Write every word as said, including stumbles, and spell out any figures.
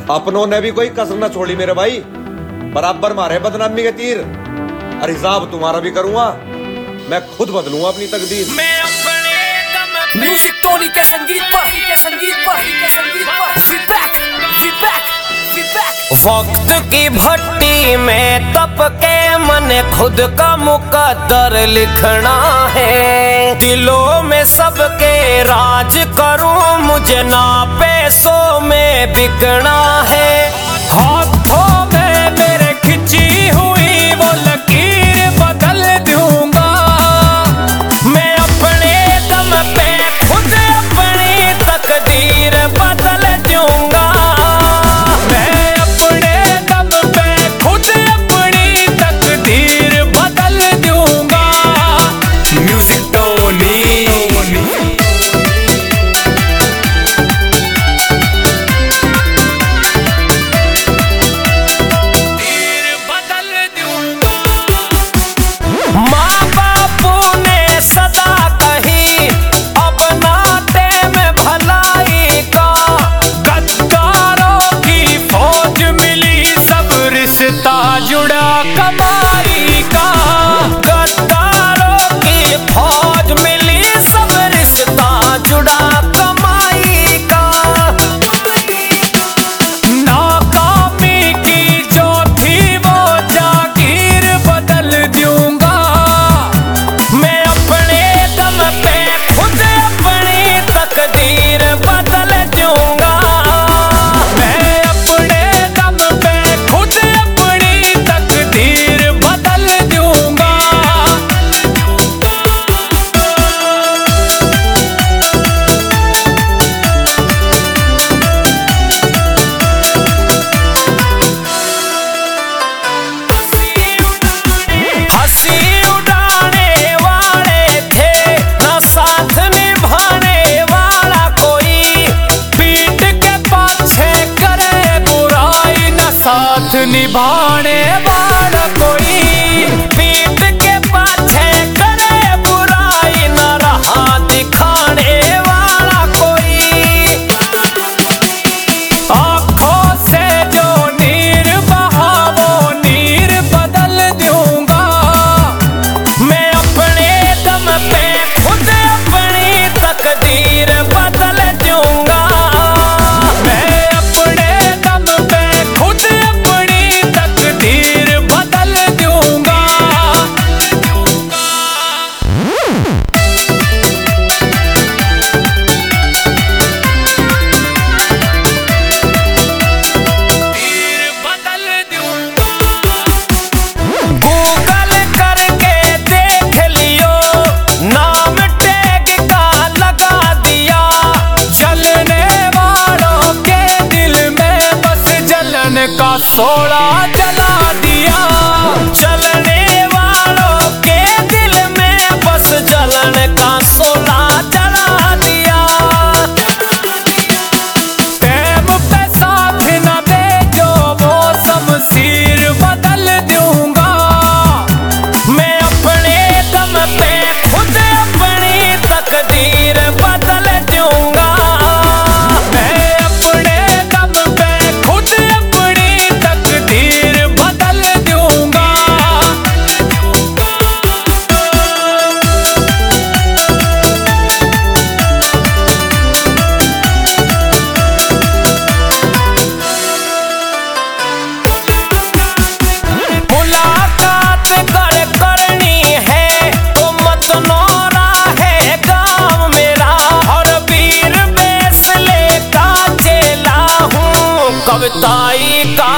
अपनों ने भी कोई कसर न छोड़ी मेरे भाई, बराबर मारे बदनामी के तीर। और हिसाब तुम्हारा भी करूंगा, मैं खुद बदलूंगा अपनी तकदीर। मैं अपने म्यूजिक टोनी के संगीत पर के संगीत पर के संगीत पर फीडबैक फीडबैक फीडबैक। वक्त की भट्टी में तप के मन खुद का मुकद्दर लिखना है। दिलों में सबके राज करूं, मुझे ना पैसों में बिकना है। हाथों में मेरे खिंची हुई वो लकीर बदल दूंगा। मैं अपने दम पे खुद अपनी तकदीर बदल दूंगा। मैं अपने दम पे खुद अपनी तकदीर बदल दूंगा। म्यूजिक टोनी जुड़ा कमाई का। गद्दारों की फौज मिली, सब रिश्ता जुड़ा कमाई का। नाकामी की जो थी वो जागीर बदल दूंगा। मैं अपने दम पे खुद अपनी तकदीर बदल दूंगा। मैं अपने दम पे खुद तकदीर बदल दूंगा। हंसी उड़ाने वाले थे, ना साथ निभाने वाला कोई। पीठ के पाछे करे बुराई, ना साथ निभाने वाला कोई। पीठ के पाछे करे बुराई, न रहा दिखाने वाला कोई। आंखों से जो नीर बहा वो नीर बदल दूंगा। मैं अपने दम पे खुद अपनी तकदीर बदल दूंगा। मैं अपने दम पे खुद अपनी तकदीर बदल दूंगा। बदल दूंगा। गूगल करके देख लियो, नाम टैग का लगा दिया। जलने वालों के दिल में बस जलन का सोड़ा जला दिया। जलने वालों के दिल में बस जलन का सोड़ा जला दिया। टाइम पे साथ न दे जो वो शमशीर बदल दूंगा। मैं अपने दम पे खुद अपनी तकदीर बदल दूंगा। मैं अपने दम पे खुद अपनी तकदीर बदल दूंगा। मुलाकात कर करनी है तो मत नौरा है गाँव मेरा। और वीर बेस ले का चेला हूँ, कविताई का